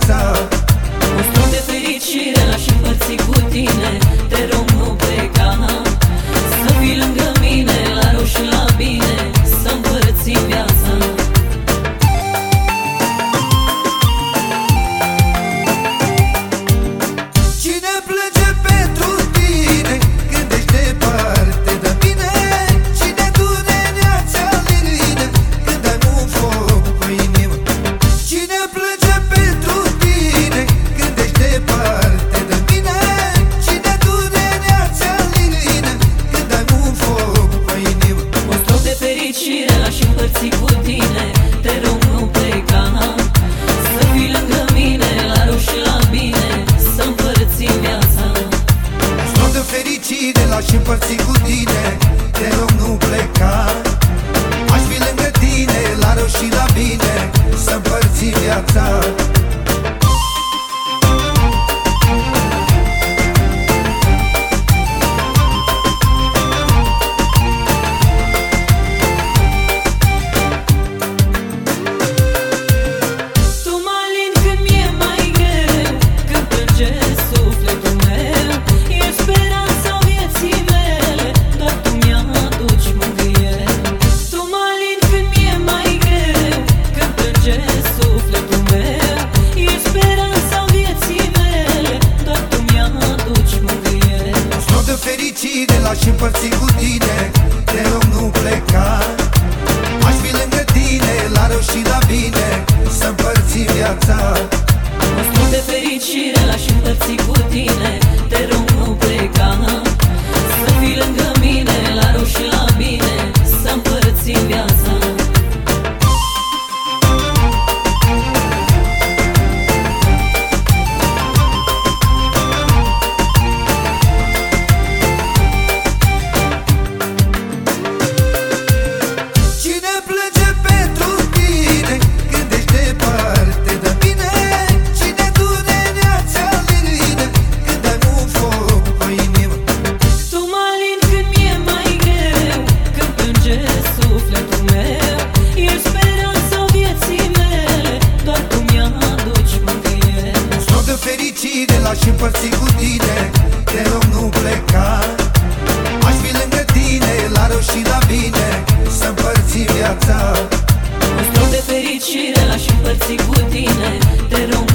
viața. Un strop de fericire l-aș împărți cu tine, te rog nu pleca. Să fii lângă mine, la rău și la bine, să împărțim viața. Cine plânge pentru tine când ești departe de mine? Cine durerea ți-a lină când ai un foc pe inimă? Cine plânge pentru tine când ești departe de mine? Cine durerea ți-a lină când ai un foc pe inimă? Un strop de fericire l-aș împărți cu tine, te rog nu pleca. Să fii lângă mine, la rău și la bine, să împărțim viața. Un strop de fericire l-aș împărți cu tine, te rog nu pleca. Aș fi lângă tine, la rău și la bine, să împărțim viața. Tu mă alini când mi-e mai greu, când plânge sufletul meu. E speranța vieții mele, doar tu mi-aduci mângâiere. Tu mă alini când mi-e mai greu, când plânge sufletul meu. E speranța vieții mele, doar tu mi-aduci mângâiere. Un strop de fericire l-aș împărți cu tine, te rog nu pleca. Aș fi lângă tine, la rău și la bine, să împărțim viața. Un strop de fericire l-aș împărți cu tine, te rog nu pleca. Să fii lângă mine, la rău și la bine, să împărțim viața. Cine plânge pentru tine când ești departe de mine? Cine durerea ți-a lină când ai un foc pe inimă? Tu mă alini când mi-e mai greu, când plânge sufletul meu. E speranța vieții mele, doar tu mi-aduci mângâiere. Un strop de fericire l-aș împărți cu tine, te rog nu pleca. Aș fi lângă tine, la rău și la bine, să împărțim viața. Un strop de fericire l-aș împărți cu tine, te rog